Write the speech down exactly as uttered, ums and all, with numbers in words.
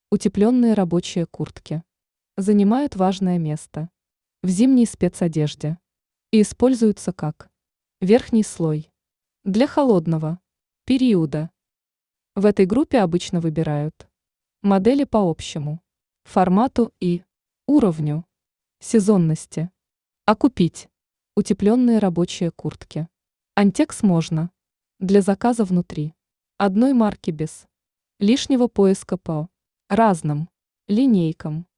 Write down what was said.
Утепленные рабочие куртки занимают важное место в зимней спецодежде и используются как верхний слой для холодного периода. В этой группе обычно выбирают модели по общему формату и уровню сезонности. А купить утепленные рабочие куртки Антекс можно для заказа внутри одной марки без лишнего поиска по разным линейкам.